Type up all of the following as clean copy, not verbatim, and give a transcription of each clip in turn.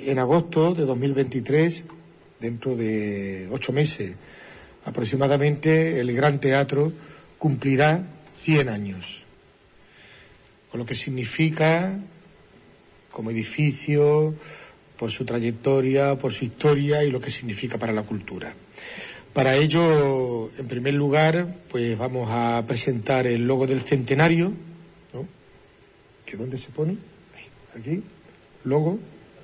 en agosto de 2023, dentro de 8 meses aproximadamente, el Gran Teatro cumplirá 100 años, con lo que significa como edificio, por su trayectoria, por su historia y lo que significa para la cultura. Para ello, en primer lugar, pues vamos a presentar el logo del centenario, ¿no? ¿Que dónde se pone? Aquí, logo.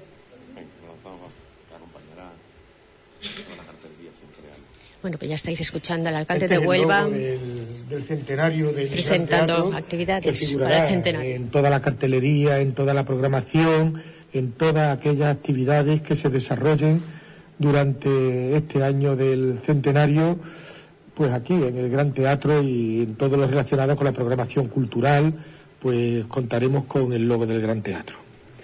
Bueno, pues ya estáis escuchando al alcalde de Huelva del centenario del presentando Gran Teatro, actividades para el centenario. En toda la cartelería, en toda la programación, en todas aquellas actividades que se desarrollen durante este año del centenario, pues aquí en el Gran Teatro y en todo lo relacionado con la programación cultural, pues contaremos con el logo del Gran Teatro.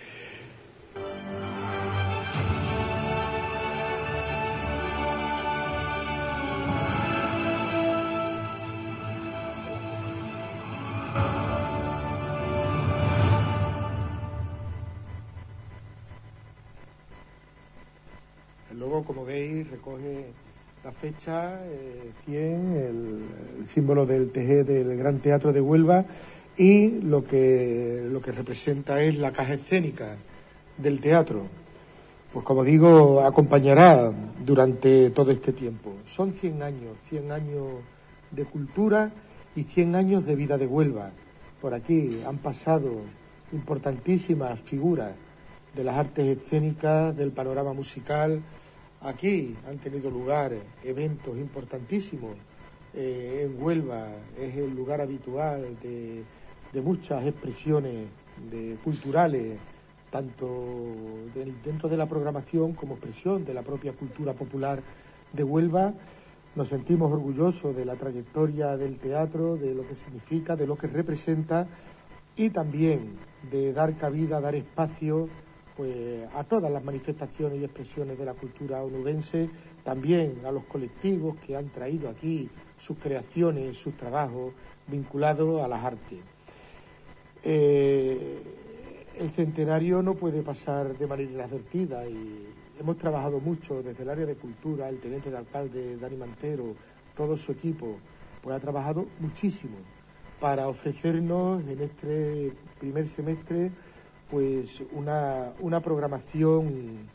El logo, como veis, recoge la fecha 100, el símbolo del TG del Gran Teatro de Huelva, y lo que representa es la caja escénica del teatro. Pues como digo, acompañará durante todo este tiempo. Son 100 años de cultura y 100 años de vida de Huelva. Por aquí han pasado importantísimas figuras de las artes escénicas, del panorama musical. Aquí han tenido lugar eventos importantísimos. En Huelva es el lugar habitual de muchas expresiones culturales, tanto dentro de la programación como expresión de la propia cultura popular de Huelva. Nos sentimos orgullosos de la trayectoria del teatro, de lo que significa, de lo que representa, y también de dar cabida, dar espacio pues a todas las manifestaciones y expresiones de la cultura onubense, también a los colectivos que han traído aquí sus creaciones, sus trabajos vinculados a las artes. El centenario no puede pasar de manera inadvertida y hemos trabajado mucho desde el área de cultura. El teniente de alcalde Dani Mantero, todo su equipo, pues ha trabajado muchísimo para ofrecernos en este primer semestre pues una programación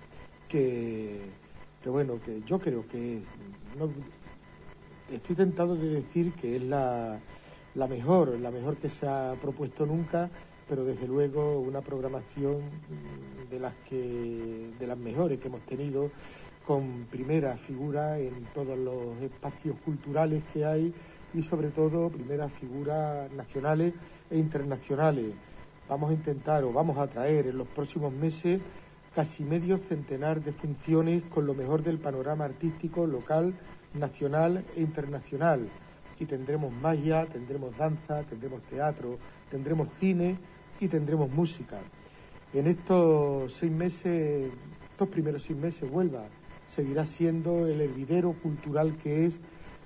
que yo creo que es, no, estoy tentado de decir que es la mejor que se ha propuesto nunca, pero desde luego una programación de las mejores que hemos tenido, con primera figura en todos los espacios culturales que hay y sobre todo primeras figuras nacionales e internacionales. Vamos a traer en los próximos meses casi medio centenar de funciones con lo mejor del panorama artístico local, nacional e internacional. Y tendremos magia, tendremos danza, tendremos teatro, tendremos cine y tendremos música. En estos primeros 6 meses, Huelva seguirá siendo el hervidero cultural que es,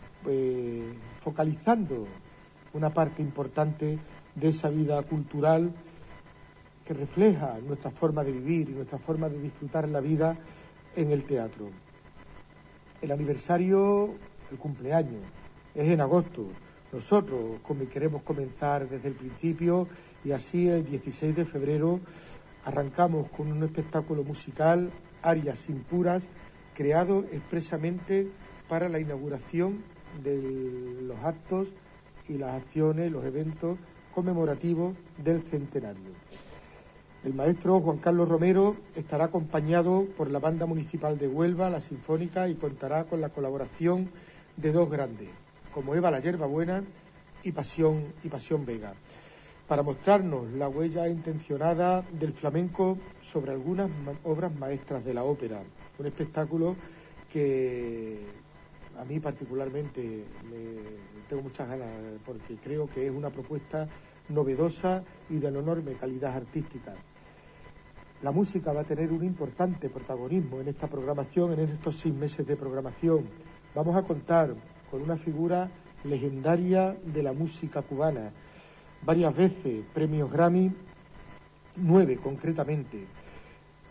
focalizando una parte importante de esa vida cultural que refleja nuestra forma de vivir y nuestra forma de disfrutar la vida en el teatro. El aniversario, el cumpleaños, es en agosto. Nosotros queremos comenzar desde el principio y así el 16 de febrero arrancamos con un espectáculo musical, Arias Impuras, creado expresamente para la inauguración de los actos y las acciones, los eventos conmemorativos del centenario. El maestro Juan Carlos Romero estará acompañado por la Banda Municipal de Huelva, la Sinfónica, y contará con la colaboración de dos grandes, como Eva la Yerbabuena y Pasión Vega, para mostrarnos la huella intencionada del flamenco sobre algunas obras maestras de la ópera. Un espectáculo que a mí particularmente tengo muchas ganas, porque creo que es una propuesta novedosa y de enorme calidad artística. La música va a tener un importante protagonismo en esta programación, en estos 6 meses de programación. Vamos a contar con una figura legendaria de la música cubana, varias veces premios Grammy, 9 concretamente.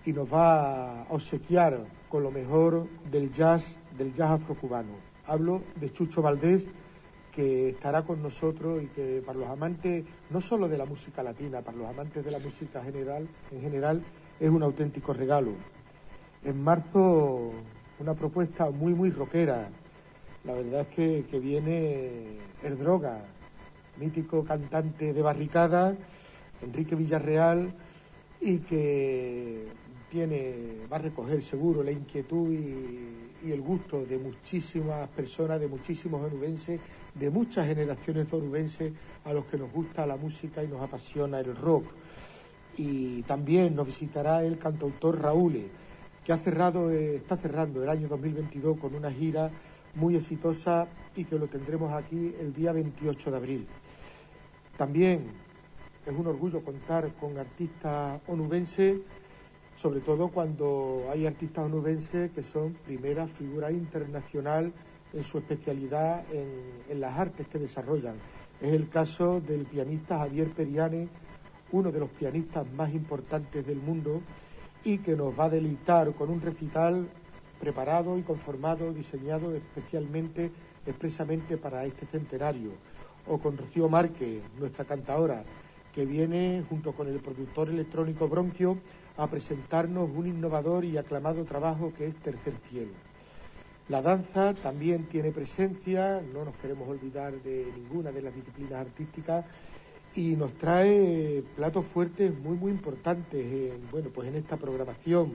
y nos va a obsequiar con lo mejor del jazz afrocubano. Hablo de Chucho Valdés, que estará con nosotros y que para los amantes no solo de la música latina, para los amantes de la música en general es un auténtico regalo. En marzo una propuesta muy rockera. La verdad es que viene El Droga, mítico cantante de barricada, Enrique Villarreal, y que va a recoger seguro la inquietud y el gusto de muchísimas personas, de muchísimos onubenses, de muchas generaciones de onubenses a los que nos gusta la música y nos apasiona el rock. Y también nos visitará el cantautor Raúl, que está cerrando el año 2022 con una gira muy exitosa y que lo tendremos aquí el día 28 de abril. También es un orgullo contar con artistas onubenses, sobre todo cuando hay artistas onubenses que son primera figura internacional en su especialidad en las artes que desarrollan. Es el caso del pianista Javier Periane, uno de los pianistas más importantes del mundo, y que nos va a deleitar con un recital preparado y conformado, diseñado expresamente para este centenario. O con Rocío Márquez, nuestra cantadora, que viene junto con el productor electrónico Bronquio a presentarnos un innovador y aclamado trabajo que es Tercer Cielo. La danza también tiene presencia, no nos queremos olvidar de ninguna de las disciplinas artísticas, y nos trae platos fuertes muy importantes en esta programación.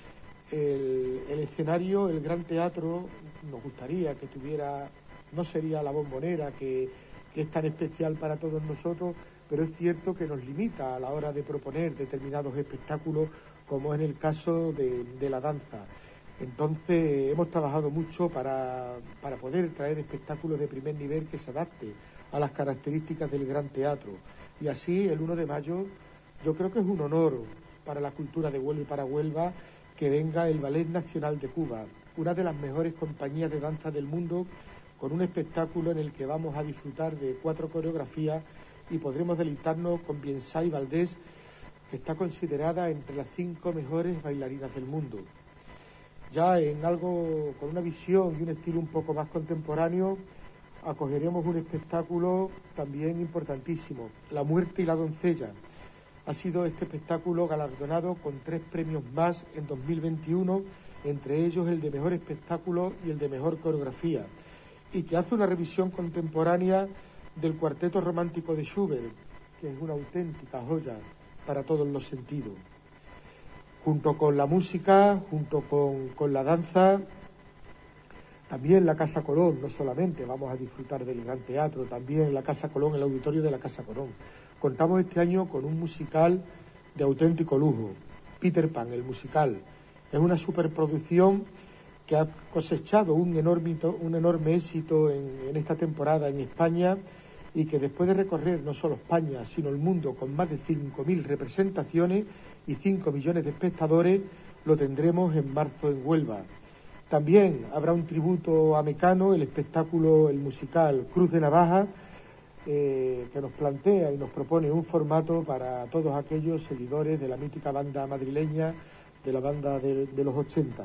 El escenario, el Gran Teatro, nos gustaría que tuviera, no sería la Bombonera, que es tan especial para todos nosotros, pero es cierto que nos limita a la hora de proponer determinados espectáculos, como en el caso de la danza. Entonces hemos trabajado mucho para poder traer espectáculos de primer nivel que se adapte a las características del Gran Teatro. Y así, el 1 de mayo, yo creo que es un honor para la cultura de Huelva y para Huelva que venga el Ballet Nacional de Cuba, una de las mejores compañías de danza del mundo, con un espectáculo en el que vamos a disfrutar de 4 coreografías y podremos deleitarnos con Biensay Valdés, que está considerada entre las 5 mejores bailarinas del mundo. Ya en algo con una visión y un estilo un poco más contemporáneo, acogeremos un espectáculo también importantísimo, La Muerte y la Doncella. Ha sido este espectáculo galardonado con 3 premios más en 2021, entre ellos el de Mejor Espectáculo y el de Mejor Coreografía, y que hace una revisión contemporánea del Cuarteto Romántico de Schubert, que es una auténtica joya para todos los sentidos. Junto con la música, junto con la danza, también la Casa Colón, no solamente vamos a disfrutar del Gran Teatro, también la Casa Colón, el auditorio de la Casa Colón. Contamos este año con un musical de auténtico lujo, Peter Pan, el musical. Es una superproducción que ha cosechado un enorme éxito en esta temporada en España, y que después de recorrer no solo España, sino el mundo con más de 5.000 representaciones y 5 millones de espectadores, lo tendremos en marzo en Huelva. También habrá un tributo a Mecano, el espectáculo, el musical Cruz de Navaja, que nos plantea y nos propone un formato para todos aquellos seguidores de la mítica banda madrileña, de la banda de los 80.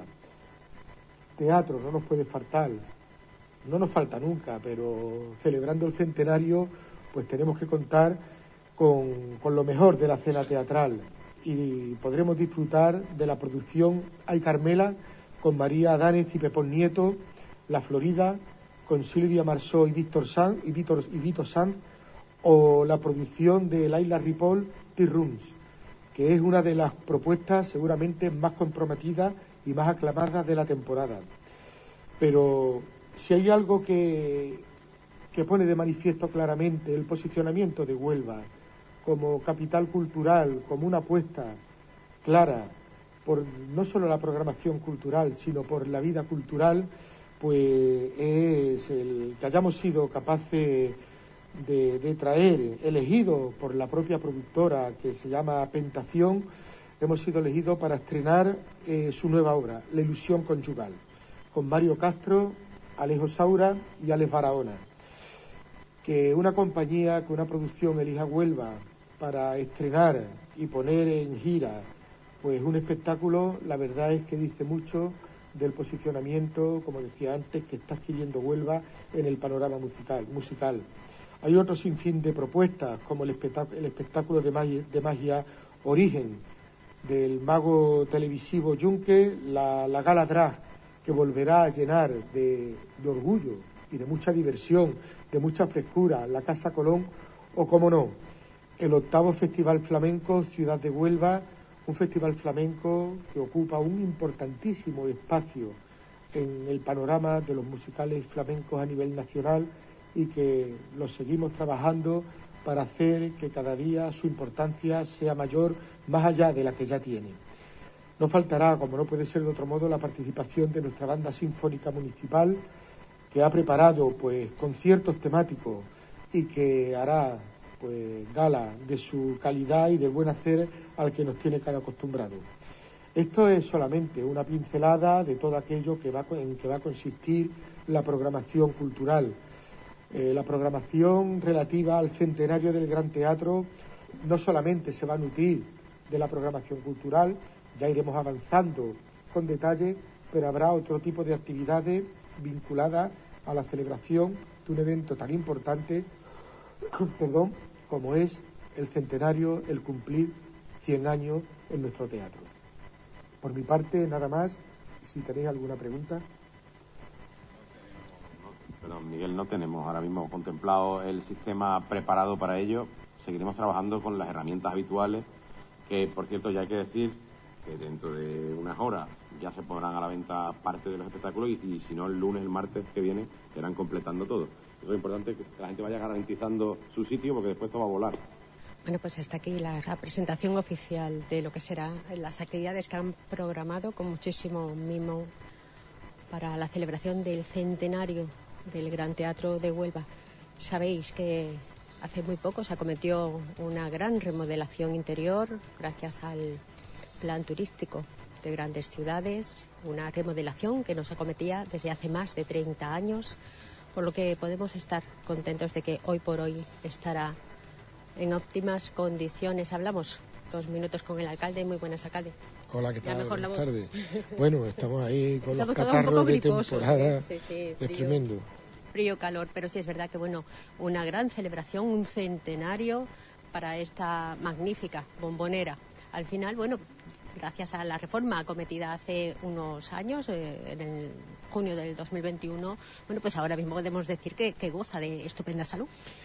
Teatro no nos puede faltar, no nos falta nunca, pero celebrando el centenario, pues tenemos que contar con lo mejor de la escena teatral, y podremos disfrutar de la producción Ay Carmela, con María Adánez y Pepón Nieto, La Florida, con Silvia Marsó y Vito Sanz, o la producción de Laila Ripoll, T-Rooms, que es una de las propuestas seguramente más comprometidas y más aclamadas de la temporada. Pero si hay algo que pone de manifiesto claramente el posicionamiento de Huelva como capital cultural, como una apuesta clara por no solo la programación cultural, sino por la vida cultural, pues es el que hayamos sido capaces de traer, elegido por la propia productora que se llama Pentación, hemos sido elegidos para estrenar su nueva obra, La Ilusión Conyugal, con Mario Castro, Alejo Saura y Alex Barahona. Que una producción elija Huelva para estrenar y poner en gira pues un espectáculo, la verdad es que dice mucho del posicionamiento, como decía antes, que está adquiriendo Huelva en el panorama musical. Hay otro sinfín de propuestas, como el espectáculo de magia Origen, del mago televisivo Yunque, la gala drag, que volverá a llenar de orgullo y de mucha diversión, de mucha frescura, la Casa Colón, o cómo no, el 8º Festival Flamenco Ciudad de Huelva, un festival flamenco que ocupa un importantísimo espacio en el panorama de los musicales flamencos a nivel nacional y que los seguimos trabajando para hacer que cada día su importancia sea mayor, más allá de la que ya tiene. No faltará, como no puede ser de otro modo, la participación de nuestra banda sinfónica municipal, que ha preparado pues conciertos temáticos y que hará pues gala de su calidad y del buen hacer al que nos tiene tan acostumbrados. Esto es solamente una pincelada de todo aquello en que va a consistir la programación cultural. La programación relativa al centenario del Gran Teatro no solamente se va a nutrir de la programación cultural, ya iremos avanzando con detalle, pero habrá otro tipo de actividades vinculadas a la celebración de un evento tan importante, como es el centenario, el cumplir 100 años en nuestro teatro. Por mi parte, nada más. Si tenéis alguna pregunta. Perdón, Miguel, no tenemos ahora mismo contemplado el sistema preparado para ello. Seguiremos trabajando con las herramientas habituales, que, por cierto, ya hay que decir que dentro de unas horas ya se pondrán a la venta parte de los espectáculos y si no, el lunes, el martes que viene, se irán completando todo. Eso es importante, que la gente vaya garantizando su sitio, porque después todo va a volar. Bueno, pues hasta aquí la presentación oficial de lo que serán las actividades que han programado con muchísimo mimo para la celebración del centenario del Gran Teatro de Huelva. Sabéis que hace muy poco se acometió una gran remodelación interior gracias al plan turístico de grandes ciudades, una remodelación que nos acometía desde hace más de 30 años, por lo que podemos estar contentos de que hoy por hoy estará en óptimas condiciones. Hablamos 2 minutos con el alcalde. Muy buenas, alcalde. Hola, ¿qué tal? Buenas tardes. Bueno, estamos ahí con los catarros de griposos, temporada. Sí, es frío, tremendo. Frío, calor, pero sí es verdad que, bueno, una gran celebración, un centenario para esta magnífica bombonera. Al final, bueno, gracias a la reforma acometida hace unos años, en el junio del 2021, bueno, pues ahora mismo podemos decir que goza de estupenda salud.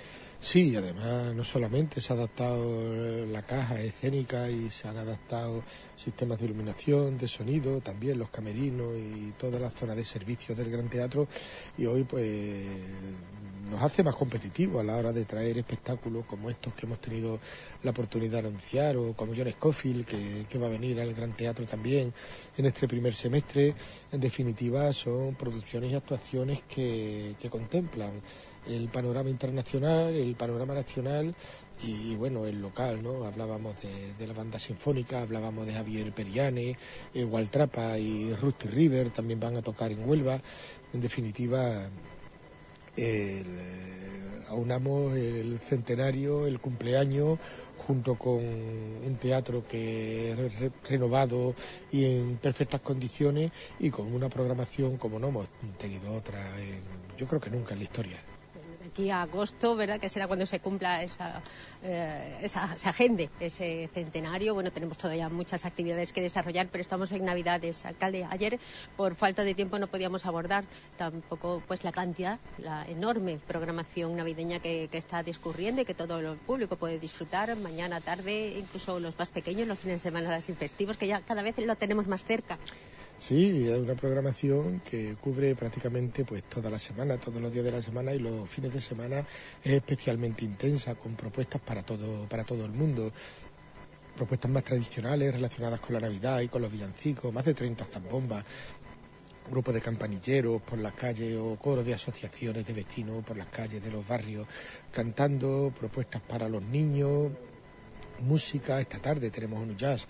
Sí, además no solamente se ha adaptado la caja escénica y se han adaptado sistemas de iluminación, de sonido, también los camerinos y toda la zona de servicios del Gran Teatro, y hoy pues nos hace más competitivos a la hora de traer espectáculos como estos que hemos tenido la oportunidad de anunciar, o como John Scofield, que va a venir al Gran Teatro también en este primer semestre. En definitiva, son producciones y actuaciones que contemplan el panorama internacional, el panorama nacional y bueno, el local, ¿no? Hablábamos de la banda sinfónica, hablábamos de Javier Periane, Waltrapa y Rusty River también van a tocar en Huelva. En definitiva, aunamos el centenario, el cumpleaños, junto con un teatro que es renovado y en perfectas condiciones, y con una programación como no hemos tenido otra, yo creo que nunca en la historia. Aquí a agosto, ¿verdad?, que será cuando se cumpla se agende ese centenario. Bueno, tenemos todavía muchas actividades que desarrollar, pero estamos en Navidades. Alcalde, ayer por falta de tiempo no podíamos abordar tampoco pues la cantidad, la enorme programación navideña que está discurriendo y que todo el público puede disfrutar mañana, tarde, incluso los más pequeños, los fines de semana sin festivos, que ya cada vez lo tenemos más cerca. Sí, es una programación que cubre prácticamente pues toda la semana, todos los días de la semana, y los fines de semana es especialmente intensa, con propuestas para todo el mundo. Propuestas más tradicionales relacionadas con la Navidad y con los villancicos, más de 30 zambombas, grupos de campanilleros por las calles o coros de asociaciones de vecinos por las calles de los barrios cantando, propuestas para los niños, música. Esta tarde tenemos un jazz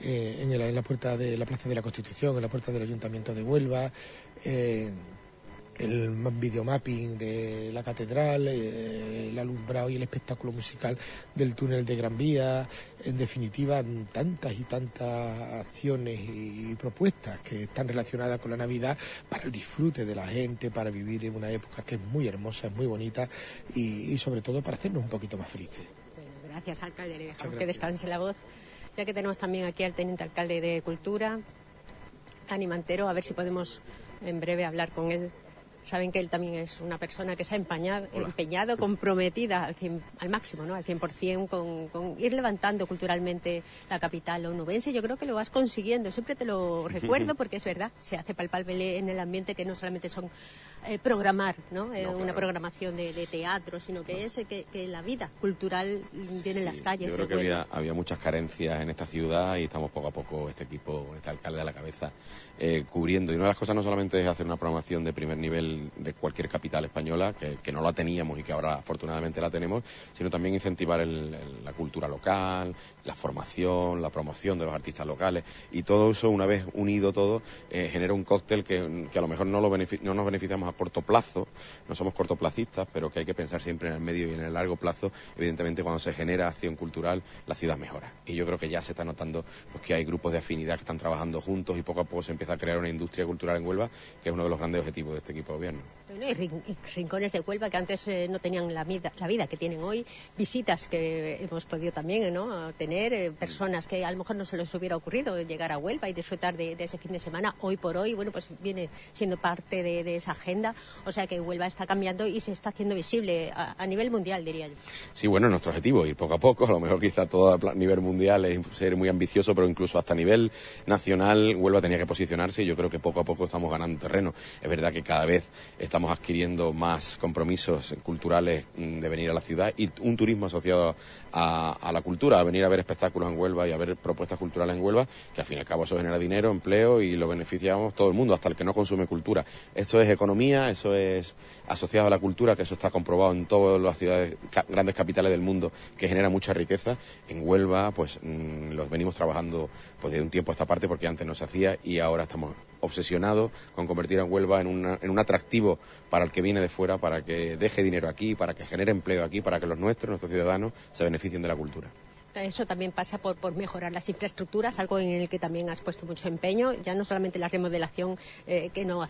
en la puerta de la Plaza de la Constitución, en la puerta del Ayuntamiento de Huelva. el videomapping de la catedral, el alumbrado y el espectáculo musical del túnel de Gran Vía, en definitiva tantas y tantas acciones y propuestas que están relacionadas con la Navidad para el disfrute de la gente, para vivir en una época que es muy hermosa, es muy bonita y sobre todo para hacernos un poquito más felices. Bueno, gracias, alcalde, le dejamos que descanse la voz, ya que tenemos también aquí al teniente alcalde de Cultura, Dani Mantero, a ver si podemos en breve hablar con él. Saben que él también es una persona que se ha empeñado, comprometida al máximo, ¿no? Al 100% con ir levantando culturalmente la capital onubense. Yo creo que lo vas consiguiendo. Siempre te lo recuerdo porque es verdad, se hace palpable en el ambiente que no solamente son programar, ¿no? Una programación de teatro, sino que es que la vida cultural viene en las calles. Yo creo que había muchas carencias en esta ciudad y estamos poco a poco, este equipo, este alcalde a la cabeza, cubriendo. Y una de las cosas no solamente es hacer una programación de primer nivel de cualquier capital española, que no la teníamos y que ahora afortunadamente la tenemos, sino también incentivar la cultura local, la formación, la promoción de los artistas locales, y todo eso, una vez unido todo, genera un cóctel que a lo mejor no nos beneficiamos a corto plazo, no somos cortoplacistas, pero que hay que pensar siempre en el medio y en el largo plazo. Evidentemente, cuando se genera acción cultural, la ciudad mejora, y yo creo que ya se está notando pues que hay grupos de afinidad que están trabajando juntos y poco a poco se empieza a crear una industria cultural en Huelva, que es uno de los grandes objetivos de este equipo de gobierno. Bueno, y rincones de Huelva que antes no tenían la vida que tienen hoy, visitas que hemos podido también, ¿no?, tener, personas que a lo mejor no se les hubiera ocurrido llegar a Huelva y disfrutar de ese fin de semana. Hoy por hoy, bueno, pues viene siendo parte de esa agenda, o sea que Huelva está cambiando y se está haciendo visible a nivel mundial, diría yo. Sí, bueno, nuestro objetivo, ir poco a poco, a lo mejor quizá todo a nivel mundial es ser muy ambicioso, pero incluso hasta a nivel nacional Huelva tenía que posicionarse y yo creo que poco a poco estamos ganando terreno. Es verdad que cada vez estamos adquiriendo más compromisos culturales de venir a la ciudad y un turismo asociado a la cultura, a venir a ver espectáculos en Huelva y a ver propuestas culturales en Huelva, que al fin y al cabo eso genera dinero, empleo y lo beneficiamos todo el mundo, hasta el que no consume cultura. Esto es economía, eso es asociado a la cultura, que eso está comprobado en todas las ciudades, grandes capitales del mundo, que genera mucha riqueza. En Huelva, pues los venimos trabajando pues de un tiempo a esta parte porque antes no se hacía y ahora estamos obsesionados con convertir a Huelva en un atractivo para el que viene de fuera, para que deje dinero aquí, para que genere empleo aquí, para que nuestros ciudadanos se beneficien de la cultura. Eso también pasa por mejorar las infraestructuras, algo en el que también has puesto mucho empeño, ya no solamente la remodelación que no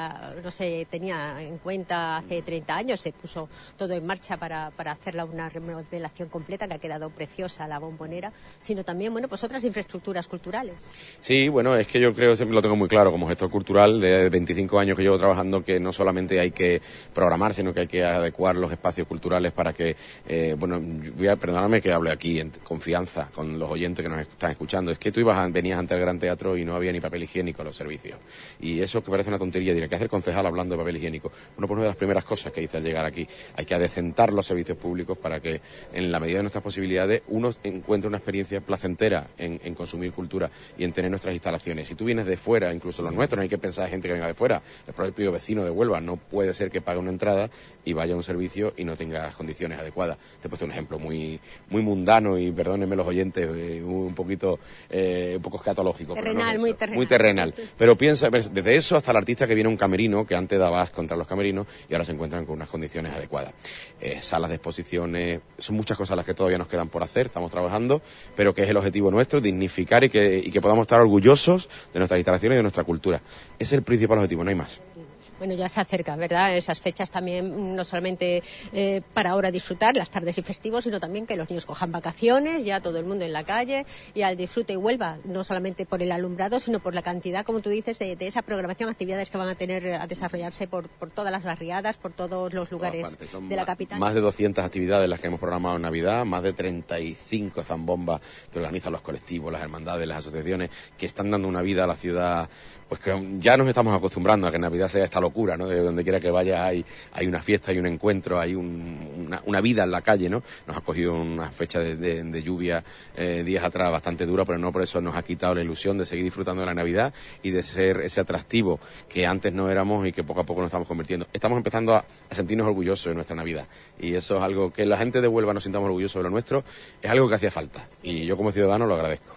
se tenía en cuenta hace 30 años, se puso todo en marcha para hacerla una remodelación completa que ha quedado preciosa, la Bombonera, sino también, bueno, pues otras infraestructuras culturales. Sí, bueno, es que yo creo, siempre lo tengo muy claro como gestor cultural de 25 años que llevo trabajando, que no solamente hay que programar, sino que hay que adecuar los espacios culturales para que, perdóname que hable aquí en confianza con los oyentes que nos están escuchando. Es que tú venías ante el Gran Teatro y no había ni papel higiénico en los servicios. Y eso que parece una tontería, diré, ¿qué hace el concejal hablando de papel higiénico? Bueno, pues una de las primeras cosas que hice al llegar aquí, hay que adecentar los servicios públicos para que, en la medida de nuestras posibilidades, uno encuentre una experiencia placentera en consumir cultura y en tener nuestras instalaciones. Si tú vienes de fuera, incluso los nuestros, no hay que pensar en gente que venga de fuera. El propio vecino de Huelva no puede ser que pague una entrada y vaya a un servicio y no tenga las condiciones adecuadas. Te he puesto un ejemplo muy mundano y perdónenme los oyentes, un poco escatológico. Terrenal, pero no muy terrenal. Pero piensa, desde eso hasta el artista que viene a un camerino, que antes daba asco contra los camerinos y ahora se encuentran con unas condiciones adecuadas. Salas de exposiciones, son muchas cosas las que todavía nos quedan por hacer, estamos trabajando, pero que es el objetivo nuestro, dignificar y que podamos estar orgullosos de nuestras instalaciones y de nuestra cultura. Ese es el principal objetivo, no hay más. Bueno, ya se acerca, ¿verdad? Esas fechas también, no solamente para ahora disfrutar las tardes y festivos, sino también que los niños cojan vacaciones, ya todo el mundo en la calle, y al disfrute y Huelva, no solamente por el alumbrado, sino por la cantidad, como tú dices, de esa programación, actividades que van a tener a desarrollarse por todas las barriadas, por todos los lugares de la capital. Más de 200 actividades las que hemos programado en Navidad, más de 35 zambombas que organizan los colectivos, las hermandades, las asociaciones, que están dando una vida a la ciudad. Pues que ya nos estamos acostumbrando a que Navidad sea esta locura, ¿no? De donde quiera que vaya hay una fiesta, hay un encuentro, hay una vida en la calle, ¿no? Nos ha cogido una fecha de lluvia días atrás bastante dura, pero no por eso nos ha quitado la ilusión de seguir disfrutando de la Navidad y de ser ese atractivo que antes no éramos y que poco a poco nos estamos convirtiendo. Estamos empezando a sentirnos orgullosos de nuestra Navidad y eso es algo que la gente de Huelva nos sintamos orgullosos de lo nuestro, es algo que hacía falta y yo como ciudadano lo agradezco.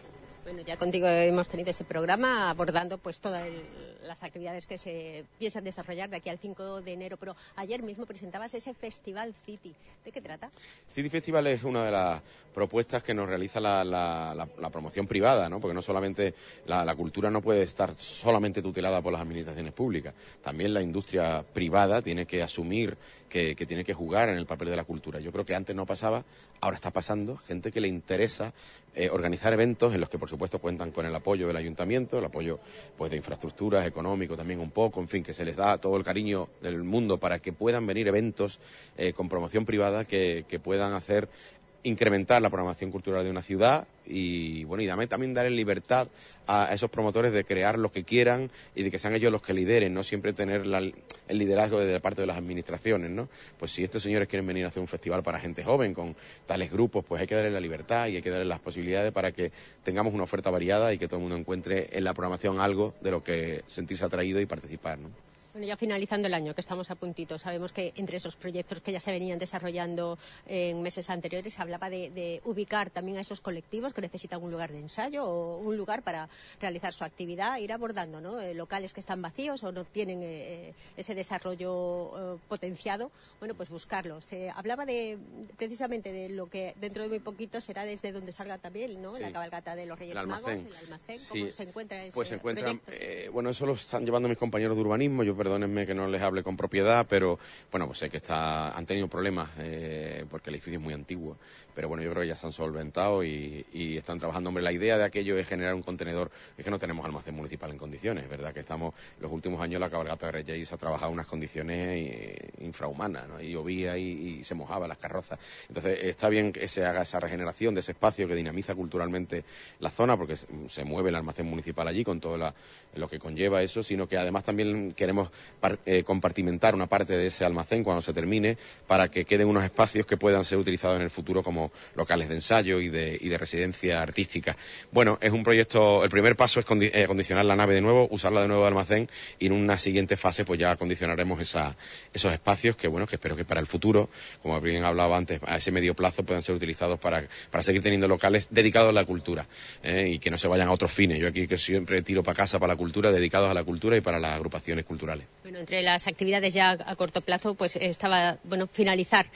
Bueno, ya contigo hemos tenido ese programa abordando pues todas las actividades que se piensan desarrollar de aquí al 5 de enero, pero ayer mismo presentabas ese Festival City. ¿De qué trata? City Festival es una de las propuestas que nos realiza la promoción privada, ¿no? Porque no solamente la cultura no puede estar solamente tutelada por las administraciones públicas, también la industria privada tiene que asumir que tiene que jugar en el papel de la cultura. Yo creo que antes no pasaba, ahora está pasando, gente que le interesa organizar eventos en los que por supuesto cuentan con el apoyo del ayuntamiento, el apoyo pues de infraestructuras, económico también un poco, en fin, que se les da todo el cariño del mundo para que puedan venir eventos con promoción privada que puedan hacer incrementar la programación cultural de una ciudad y bueno, y también dar libertad a esos promotores de crear lo que quieran y de que sean ellos los que lideren, no siempre tener el liderazgo desde la parte de las administraciones, ¿no? Pues si estos señores quieren venir a hacer un festival para gente joven con tales grupos, pues hay que darles la libertad y hay que darles las posibilidades para que tengamos una oferta variada y que todo el mundo encuentre en la programación algo de lo que sentirse atraído y participar, ¿no? Bueno, ya finalizando el año, que estamos a puntito, sabemos que entre esos proyectos que ya se venían desarrollando en meses anteriores, se hablaba de ubicar también a esos colectivos que necesitan un lugar de ensayo o un lugar para realizar su actividad, ir abordando, ¿no? Locales que están vacíos o no tienen ese desarrollo potenciado, bueno, pues buscarlo. Se hablaba precisamente de lo que dentro de muy poquito será desde donde salga también, ¿no? Sí. La cabalgata de los Reyes Magos, el almacén. ¿Cómo se encuentra ese Pues se encuentra, bueno, eso lo están llevando mis compañeros de urbanismo. Perdónenme que no les hable con propiedad, pero bueno, pues sé que han tenido problemas porque el edificio es muy antiguo, pero bueno, yo creo que ya se han solventado y están trabajando. Hombre, la idea de aquello es generar un contenedor, es que no tenemos almacén municipal en condiciones, ¿verdad? Que estamos, los últimos años la cabalgata de Reyes ha trabajado en unas condiciones infrahumanas, ¿no? Y llovía y se mojaba las carrozas. Entonces está bien que se haga esa regeneración de ese espacio que dinamiza culturalmente la zona, porque se mueve el almacén municipal allí con todo lo que conlleva eso, sino que además también queremos compartimentar una parte de ese almacén cuando se termine para que queden unos espacios que puedan ser utilizados en el futuro como locales de ensayo y de residencia artística. Bueno, es un proyecto, el primer paso es acondicionar la nave de nuevo, usarla de nuevo de almacén y en una siguiente fase pues ya acondicionaremos esos espacios que bueno, que espero que para el futuro, como bien hablaba antes, a ese medio plazo puedan ser utilizados para seguir teniendo locales dedicados a la cultura y que no se vayan a otros fines. Yo aquí que siempre tiro para casa para la cultura, dedicados a la cultura y para las agrupaciones culturales. Bueno, entre las actividades ya a corto plazo, pues estaba, bueno, finalizar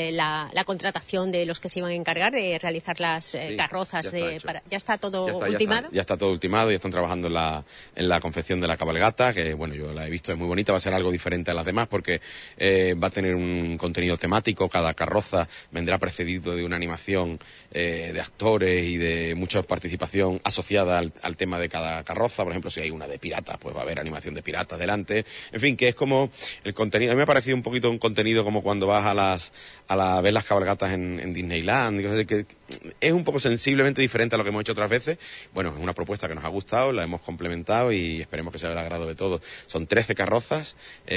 la contratación de los que se iban a encargar de realizar las carrozas. ¿Ya está todo ultimado? Ya está todo ultimado y están trabajando en la confección de la cabalgata, que bueno, yo la he visto, es muy bonita, va a ser algo diferente a las demás porque va a tener un contenido temático, cada carroza vendrá precedido de una animación de actores y de mucha participación asociada al tema de cada carroza. Por ejemplo, si hay una de piratas, pues va a haber animación de piratas delante. En fin, que es como el contenido. A mí me ha parecido un poquito un contenido como cuando vas a ver las cabalgatas en Disneyland, y cosas que es un poco sensiblemente diferente a lo que hemos hecho otras veces. Bueno, es una propuesta que nos ha gustado, la hemos complementado y esperemos que sea del agrado de todos. Son 13 carrozas,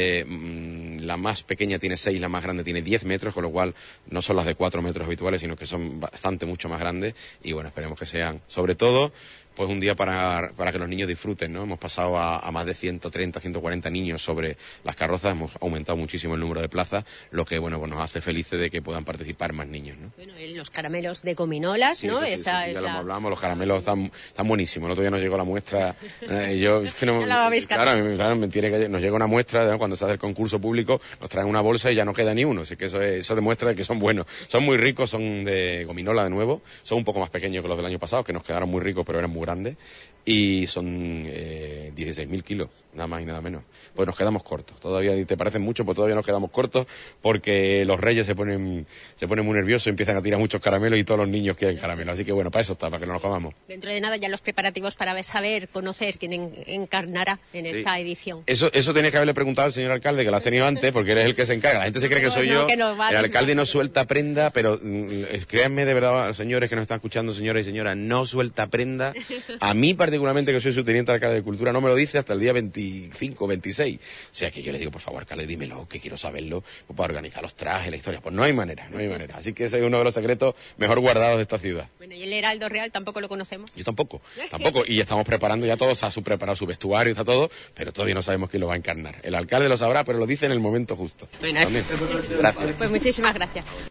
la más pequeña tiene 6, la más grande tiene 10 metros, con lo cual no son las de 4 metros habituales, sino que son bastante mucho más grandes y bueno, esperemos que sean, sobre todo, pues un día para que los niños disfruten, ¿no? Hemos pasado a más de 130, 140 niños sobre las carrozas, hemos aumentado muchísimo el número de plazas, lo que, bueno, pues nos hace felices de que puedan participar más niños, ¿no? Bueno, los caramelos de gominolas, sí, ¿no? Sí, ya lo hablamos, los caramelos están buenísimos. El otro día nos llegó la muestra, es que no, claro, me tiene que nos llega una muestra, ¿no? Cuando se hace el concurso público, nos traen una bolsa y ya no queda ni uno, así que eso demuestra que son buenos. Son muy ricos, son de gominola de nuevo, son un poco más pequeños que los del año pasado, que nos quedaron muy ricos, pero eran muy grandes, y son 16.000 kilos, nada más y nada menos. Pues nos quedamos cortos, todavía te parecen mucho, pues todavía nos quedamos cortos, porque los reyes se ponen muy nerviosos, empiezan a tirar muchos caramelos y todos los niños quieren caramelos, así que bueno, para eso está, para que no los comamos. Dentro de nada ya los preparativos para conocer quién encarnará en esta edición. Eso tenía que haberle preguntado al señor alcalde, que lo has tenido antes, porque eres el que se encarga. La gente se cree que soy yo, el alcalde no suelta prenda, pero créanme de verdad, señores que nos están escuchando, señores y señoras, no suelta prenda. A mí particularmente, que soy su teniente alcalde de Cultura, no me lo dice hasta el día 25, 26. O sea que yo le digo, por favor, alcalde, dímelo, que quiero saberlo, pues para organizar los trajes, la historia. Pues no hay manera. Así que ese es uno de los secretos mejor guardados de esta ciudad. Bueno, y el Heraldo Real tampoco lo conocemos. Yo tampoco. Y estamos preparando ya todo, está preparado su vestuario, está todo, pero todavía no sabemos quién lo va a encarnar. El alcalde lo sabrá, pero lo dice en el momento justo. Bueno, gracias. Pues muchísimas gracias.